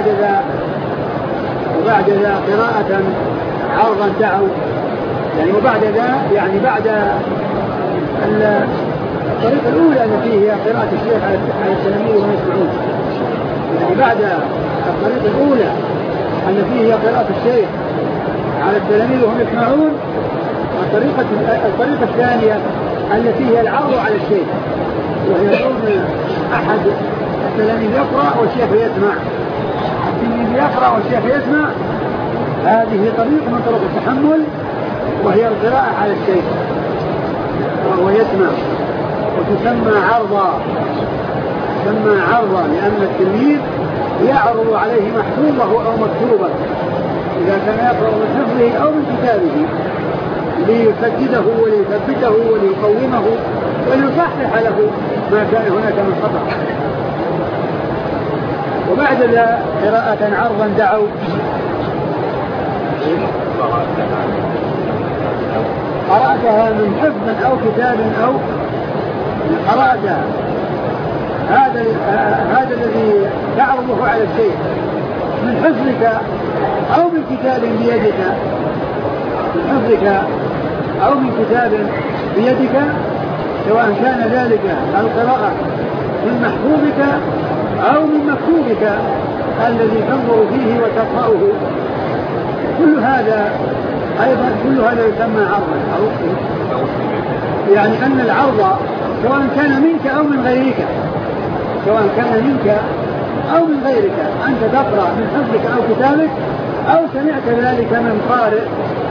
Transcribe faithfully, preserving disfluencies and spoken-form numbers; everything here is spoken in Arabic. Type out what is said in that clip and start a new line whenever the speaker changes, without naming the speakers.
وبعد ذا وبعد ذا قراءة عرضا دعوا يعني وبعد ذا يعني بعد الطريقة الأولى التي هي قراءة الشيخ على التلاميذ وهم يسمعون يعني بعد الطريقة الأولى التي هي قراءة الشيخ على التلاميذ وهم يسمعون الطريقة الطريقة الثانية التي هي العرض على الشيخ وهي يكون أحد التلاميذ يقرأ والشيخ يسمع التلميذ يقرأ والشيخ يسمع. هذه طريقة من طرق التحمل وهي القراءة على الشيخ وهو يسمع وتسمى عرضا تسمى عرضا لأن التلميذ يعرض عليه محفوظه أو مكتوبه إذا كان يقرأ من حفظه أو من كتابه ليسدده وليثبته وليقومه وليصحح له ما كان هناك من خطأ. وبعد ذا قراءة عرضا دعوا قرأتها من حفظ أو كتاب أو قرأتها هذا هذا الذي تعرضه على الشيء من حفظك أو من كتاب بيدك من حفظك أو من كتاب بيدك سواء كان ذلك القراءة من محفوظك أو من مكتوبك الذي تنظر فيه وتقرأه كل هذا أيضا كل هذا يسمى عرضا يعني أن العرض سواء كان منك أو من غيرك سواء كان منك أو من غيرك أنت تقرأ من حفظك أو كتابك أو سمعت ذلك من قارئ